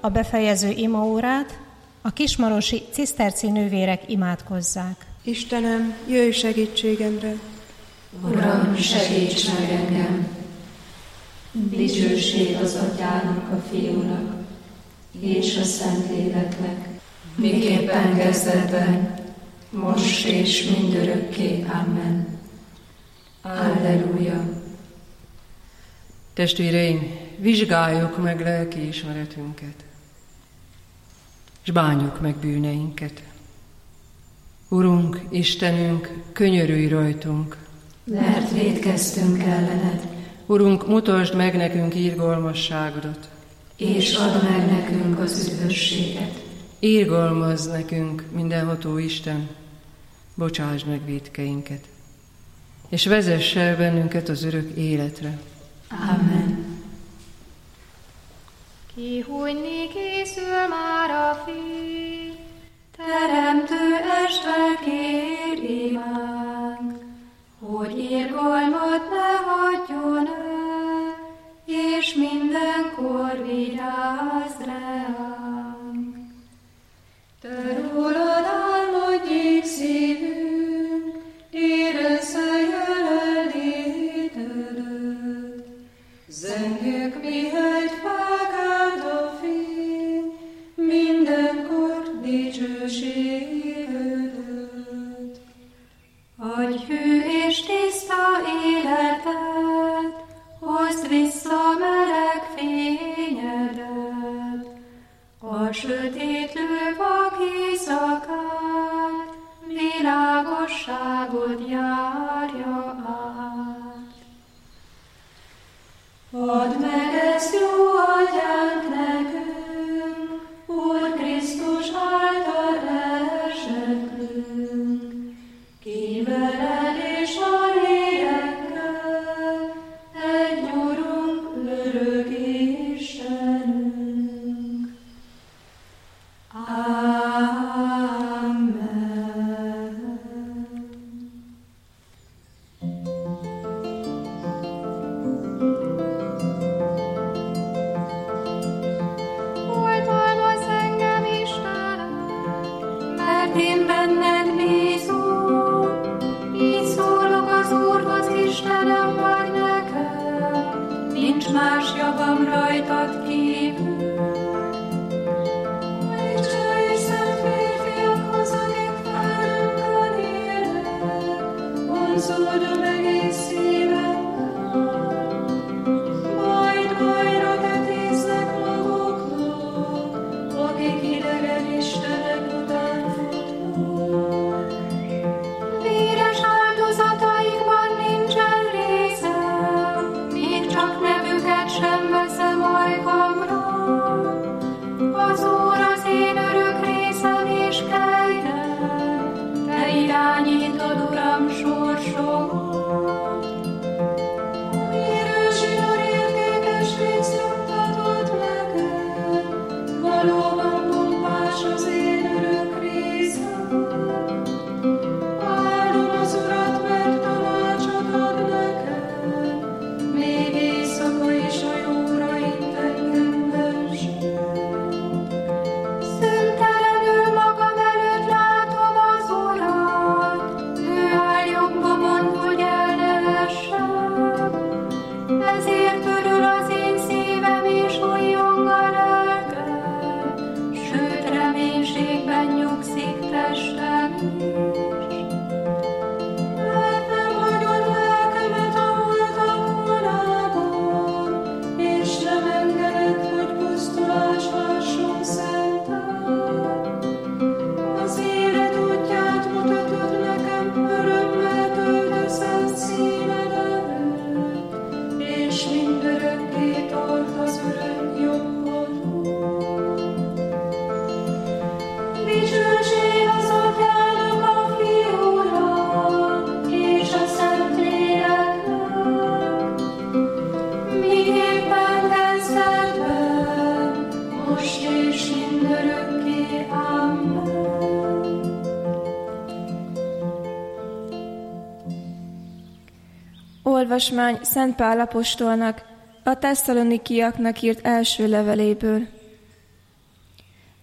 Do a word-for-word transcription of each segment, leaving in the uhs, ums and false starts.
a befejező imaórát a kismarosi ciszterci nővérek imádkozzák. Istenem, jöjj segítségemre! Uram, segíts meg engem! Dicsőség az Atyának, a Fiúnak és a Szentléleknek, miképpen kezdetben, most és mindörökké. Amen. Alleluja! Testvéreim, vizsgáljuk meg lelkiismeretünket, és bánjuk meg bűneinket. Urunk, Istenünk, könyörülj rajtunk, mert vétkeztünk ellened. Urunk, mutasd meg nekünk irgalmasságodat, és add meg nekünk az üdvösséget. Irgalmazz nekünk, mindenható Isten, bocsásd meg vétkeinket, és vezess el bennünket az örök életre. Amen. Kihújni készül már a Fiú, Teremtő este kér imánk, hogy irgalmat ne hagyjon el, és mindenkor vigyázz ránk. Te rólad álmodjék szívünk, érezze jelenlétedet, zengjük mihegy felkelt a fény, mindenkor dicsőségedet. Adj hű és tiszta életet, hozd vissza meleg fényedet, a sötétlő vak éjszakát, világosságot járja át. Add meg ezt jó atyánk nekünk, Úr Krisztus által elseklünk, ki veled és a lélekkel, egy Urunk, örök Istenünk. Amen. Oltalmazz engem, Istenem, mert én benned bízom, így szólok az Úrhoz, Istenem vagy nekem, nincs más javam rajtad kívül. Vonzódom egész szívemmel, majd bajra vetéznek maguknak, akik idegen istenek után futnak. Véres áldozataikban nincsen részem, még csak nevüket sem veszem ajkamra. Az Úr az én örök részem és kegyem, te irányítod, Uram, sorsomat. Miről zsinór értékes részt juttatod nekem, valóban pompás az én örök részem. Áldom az Urat, mert tanácsot ad nekem, még éjszaka is a jóra itt engem vezet. Szüntelenül magam előtt látom az Urat, ő áll jobbomon, hogy el ne essem. Ezért örül az én szívem és újjong a lelkem, sőt reménységben nyugszik testem is. Mert nem hagyod lelkemet a holtak vonában, és nem engeded, hogy pusztulás hasson szentel. Az élet útját mutatod nekem, örömmel töltözhet színed előtt, és mindörökké tart az örök jobbodon. Dicsőség az Atyának, a Fiúnak és a Szentléleknek, miképpen kezdetben, most és mindörökké. Amen. Olvasmány Szent Pál apostolnak a tesszalonikiaknak írt első leveléből.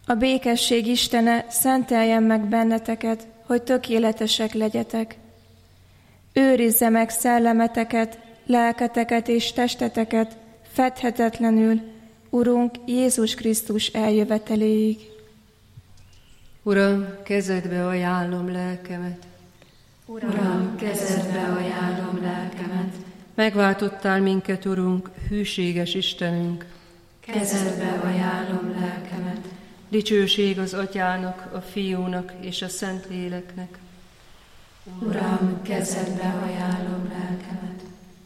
A békesség Istene szenteljen meg benneteket, hogy tökéletesek legyetek. Őrizze meg szellemeteket, lelketeket és testeteket fedhetetlenül, Urunk Jézus Krisztus eljöveteléig. Uram, kezedbe ajánlom lelkemet. Uram, kezedbe ajánlom lelkemet. Megváltottál minket, Urunk, hűséges Istenünk. Kezedbe ajánlom lelkemet. Dicsőség az Atyának, a Fiúnak és a Szentléleknek. Uram, kezedbe ajánlom lelkemet.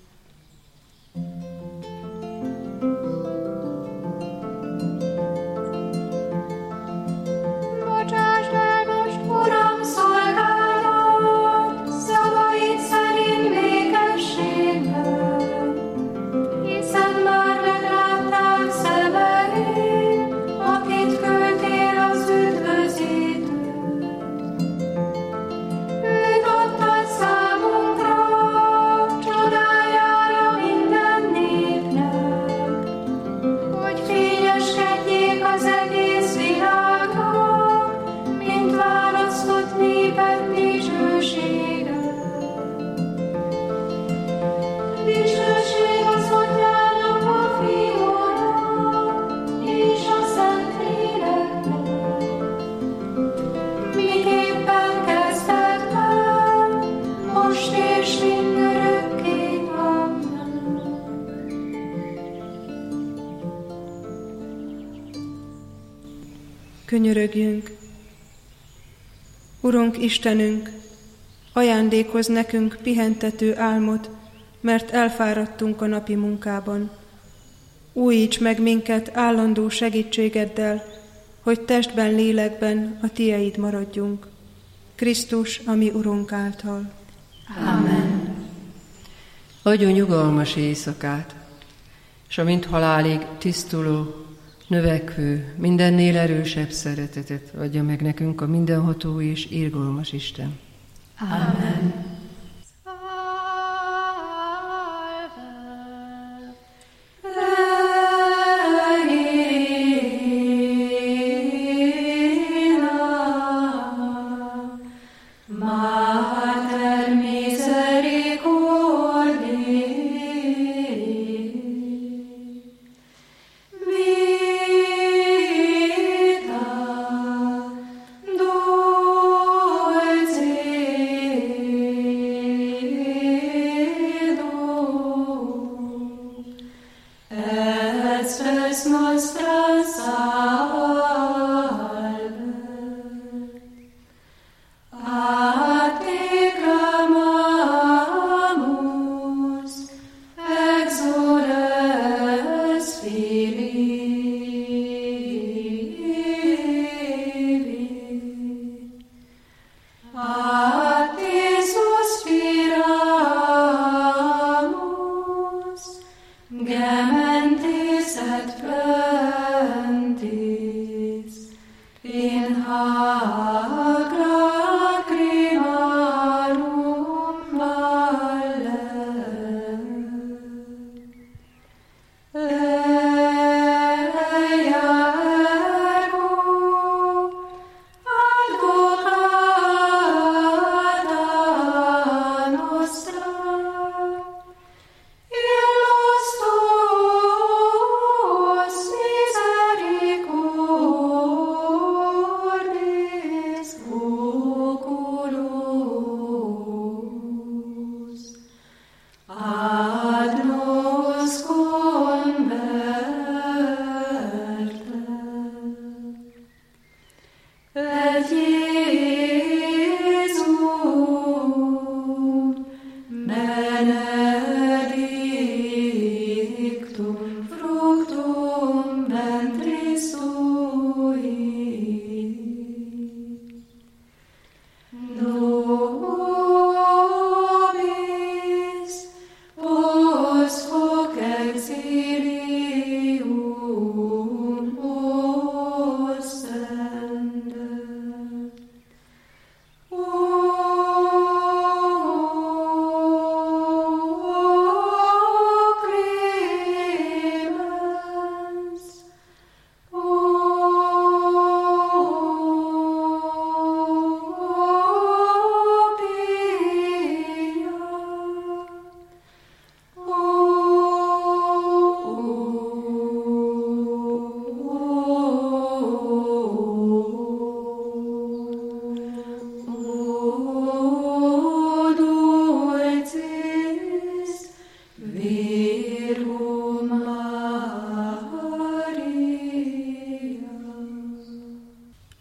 Bocsásd el most, Uram, szolgálat, szavaid szerint békességben, hiszen már megláttál szemeim, akit küldtél az üdvözítőt. Őt adtad számunkra, csodájára minden népnek, hogy fényeskedjék az egész világnak, mint választott néped dicsősége. Dicsőség az Atyának, a Fiúnak és a Szentléleknek, miképpen kezdetben, most és mindörökké. Amen. Könyörögjünk! Urunk Istenünk, ajándékozz nekünk pihentető álmot, mert elfáradtunk a napi munkában. Újíts meg minket állandó segítségeddel, hogy testben, lélekben a Tieid maradjunk. Krisztus, a mi Urunk által. Amen. Adjon nyugalmas éjszakát, és a mint halálig tisztuló, növekvő, mindennél erősebb szeretetet adja meg nekünk a mindenható és irgalmas Isten. Amen. Mater misericordiae, vita dulcis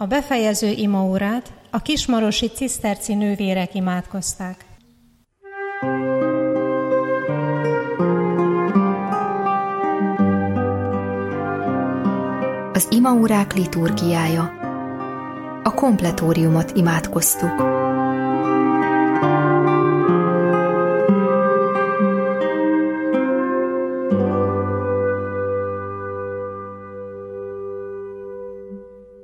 A befejező imaórát a kismarosi ciszterci nővérek imádkozták. Az imaórák liturgiája. A kompletóriumot imádkoztuk.